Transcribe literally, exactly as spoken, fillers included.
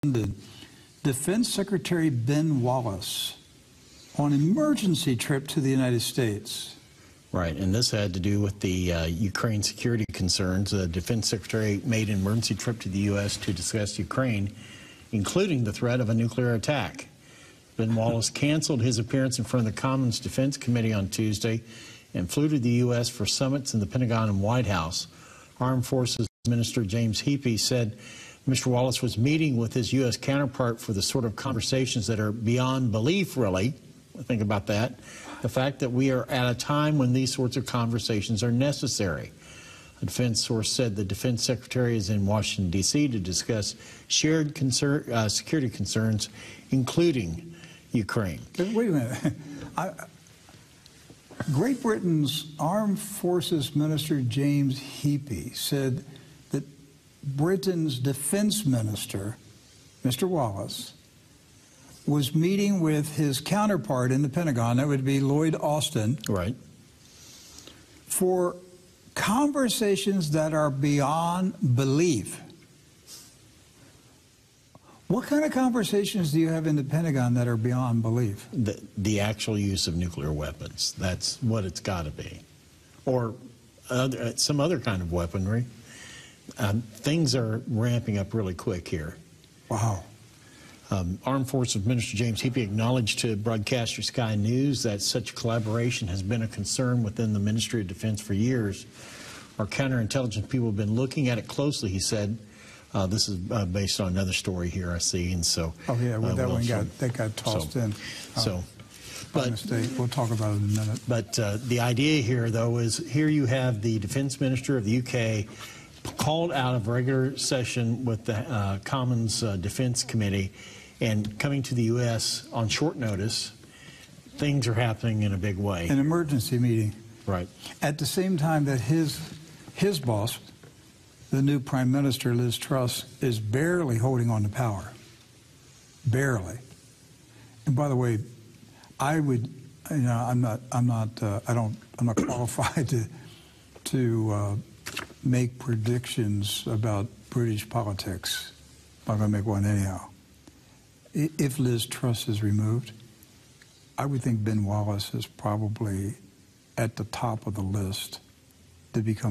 London, Defense Secretary Ben Wallace on emergency trip to the United States. Right, and this had to do with the uh, Ukraine security concerns. The Defense Secretary made an emergency trip to the U S to discuss Ukraine, including the threat of a nuclear attack. Ben Wallace canceled his appearance in front of the Commons Defense Committee on Tuesday and flew to the U S for summits in the Pentagon and White House. Armed Forces Minister James Heapy said Mister Wallace was meeting with his U S counterpart for the sort of conversations that are beyond belief, really. Think about that. The fact that we are at a time when these sorts of conversations are necessary. A defense source said the defense secretary is in Washington, D C to discuss shared concern, uh, security concerns, including Ukraine. Wait a minute. I, Great Britain's Armed Forces Minister James Heapy said that Britain's defense minister, Mister Wallace, was meeting with his counterpart in the Pentagon, that would be Lloyd Austin, right, for conversations that are beyond belief. What kind of conversations do you have in the Pentagon that are beyond belief? The, the actual use of nuclear weapons. That's what it's got to be. Or other, some other kind of weaponry. Um, things are ramping up really quick here. Wow. Um, Armed Forces Minister James Heapy acknowledged to broadcaster Sky News that such collaboration has been a concern within the Ministry of Defense for years. Our counterintelligence people have been looking at it closely, he said. Uh, this is uh, based on another story here I see, and so. Oh yeah, well, uh, that we'll one got also, that got tossed so, in. Uh, so, by but mistake. We'll talk about it in a minute. But uh, the idea here, though, is here you have the Defense Minister of the U K called out of regular session with the uh, Commons uh, Defense Committee, and coming to the U S on short notice. Things are happening in a big way. An emergency meeting. Right. At the same time that his his boss, the new Prime Minister, Liz Truss, is barely holding on to power. Barely. And by the way, I would, you know, I'm not, I'm not, uh, I don't, I'm not qualified to to uh, make predictions about British politics. I'm going to make one anyhow. If Liz Truss is removed, I would think Ben Wallace is probably at the top of the list to become